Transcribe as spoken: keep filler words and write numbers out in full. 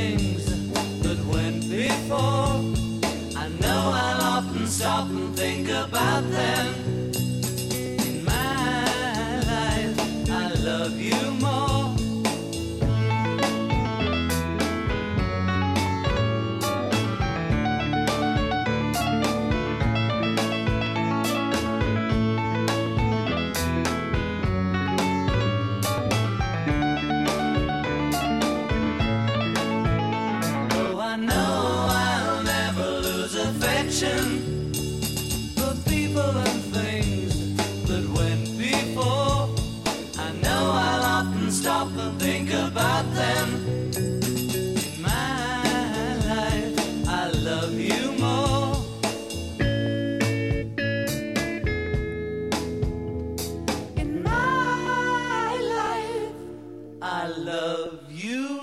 things that went before. I know I'll often stop and think about them. In my life, I love you more. For people and things that went before. I know I'll often stop and think about them. In my life, I love you more. In my life, I love you